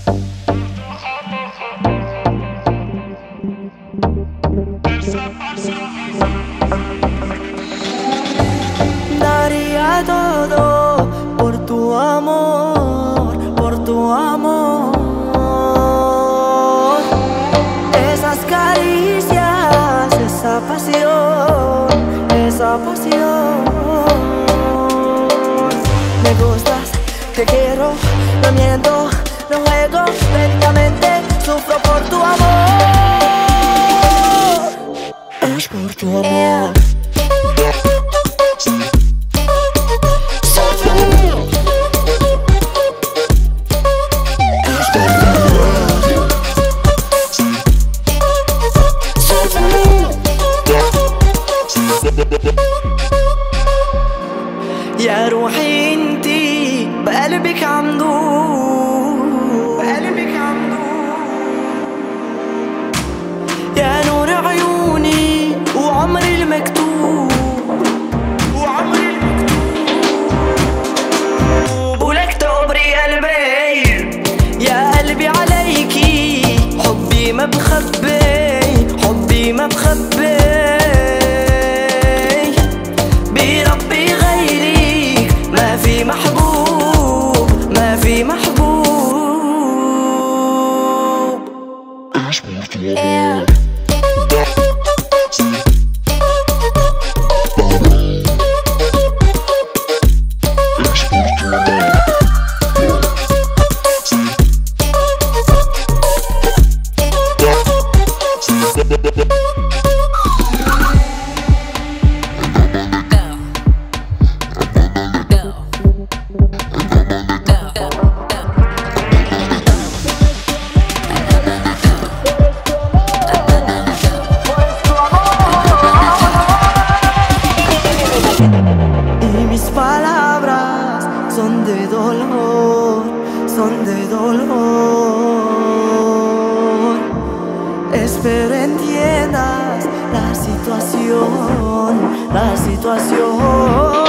Daría todo por tu amor, por tu amor. Esas caricias, esa pasión, esa pasión. Me gustas, te quiero, no miento, no juego, lentamente sufro por tu amor. Es por tu amor. يا روحي انتي بقلبك عمدود، بقلبك عمدود. يا نور عيوني وعمري المكتوب، وعمري المكتوب. ولك تعبري قلبي يا قلبي عليكي، حبي ما بخبي، حبي ما بخبي. بربي غيرك ما في محبوب، ما في محبوب. Palabras son de dolor, son de dolor. Espero entiendas la situación, la situación.